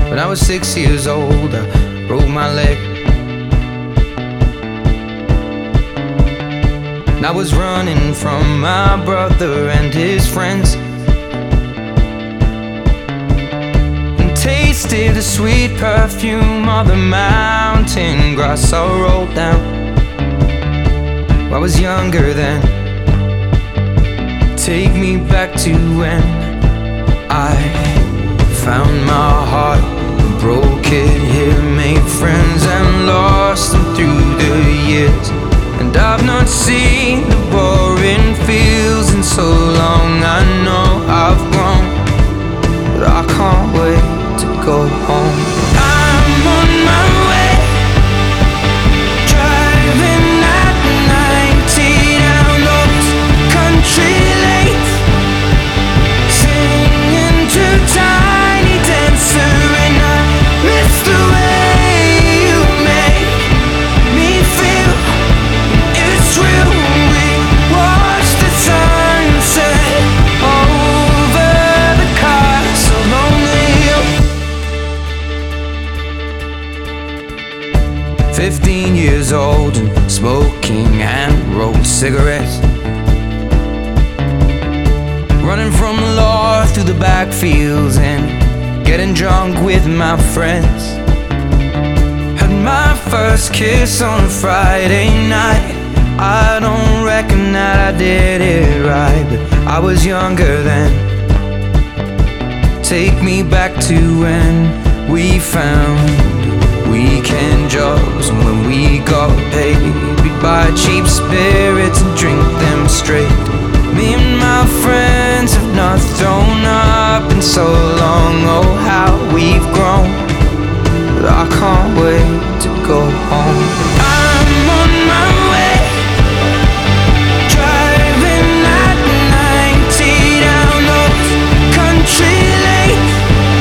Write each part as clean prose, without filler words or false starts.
When I was 6 years old, I broke my leg. And I was running from my brother and his friends, and tasted the sweet perfume of the mountain grass I rolled down. I was younger then. Take me back to when I found my heart, broke it here, made friends and lost them through the years. And I've not seen the boring fields in so long. I know I've grown, but I can't wait to go home. I'm on my way, driving at 90 down those country lanes, singing to Tiny Dancer, and I miss the way you make me feel. It's real. We watch the sunset over the castle on the hill. 15 years old and smoking hand-rolled cigarettes, running from the law through the backfields and getting drunk with my friends. Had my first kiss on a Friday night. I don't reckon that I did it right, but I was younger then. Take me back to when we found weekend jobs, and when we got paid, we'd buy cheap spirits and drink them straight. Me and my friends have not thrown up in so long. Oh, how we've grown, but I can't wait to go home. I'm on my way, driving at 90 down those country lanes,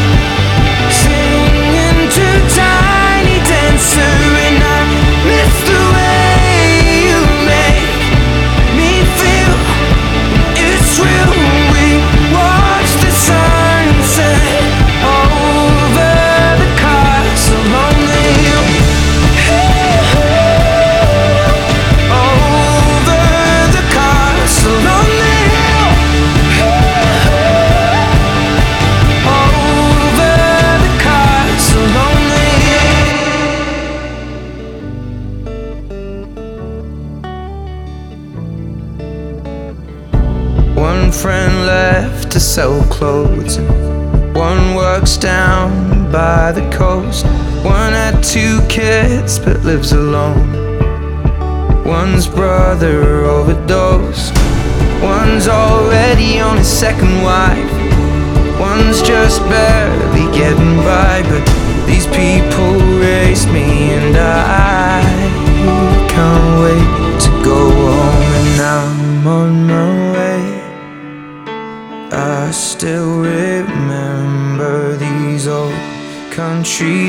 singing to Tiny Dancer, and I miss the way you make me feel. It's real. We watch the sunset over the castle on the hill. Over the castle on the hill. Over the castle on the hill. One friend left to sell clothes, and one works down by the coast. One had 2 kids but lives alone. One's brother overdosed. One's already on his second wife. One's just barely getting by. But these people raised me, and I can't wait to go home. And I'm on my way. I still remember these old country